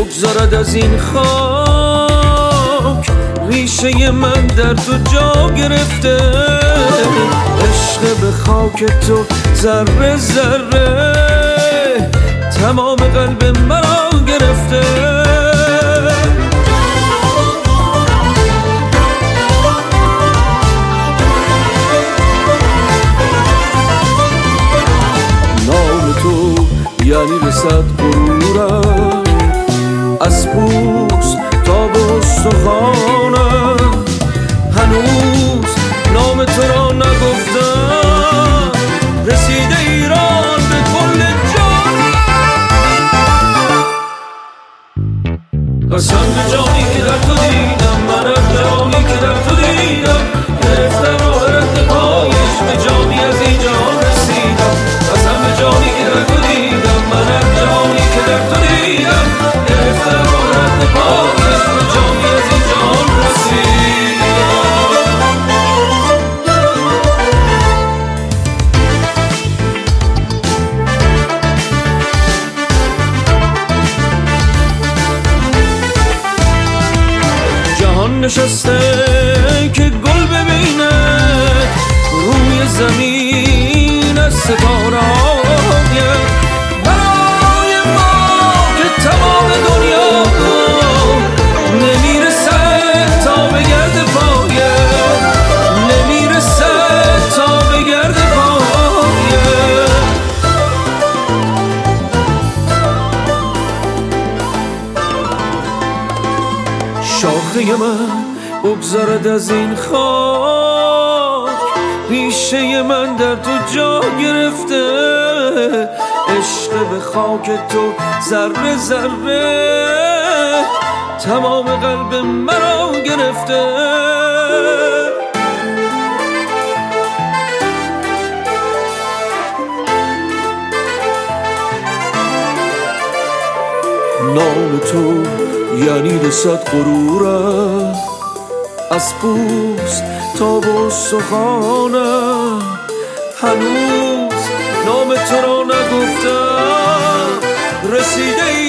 بگذارد از این خاک، ریشه من در تو جا گرفته. عشق به خاک تو ذره ذره تمام قلب مرا گرفته. نام تو یعنی رسد غرورم، از پوست تا به استخوانم. هنوز نام تو را نگفتم، رسیده ایران به کل جانم. قسم به جانی که در تو دیدم، من از جانی که در تو دیدم گرفتم راه رد پایش، به جانی از این جهان رسیدم. قسم به جانی که در تو دیدم، من از جانی که در تو دیدم گرفتم راه رد پایش، به جانی از این جهان رسیدم. جهان نشسته که گل ببیند روی زمین از ستاره های برای ما که تمام دنیا نمیرسه تا به گرد پایه، نمیرسه تا به گرد پایه. شاخه من بگذارد از این خاک، ریشه من در تو جا گرفته. عشق به خاک تو ذره ذره تمام قلب مرا گرفته. نام تو یعنی رسد غرورم، از پوست تا به استخوانم. هنوز نام تو را نگفتم، رسیده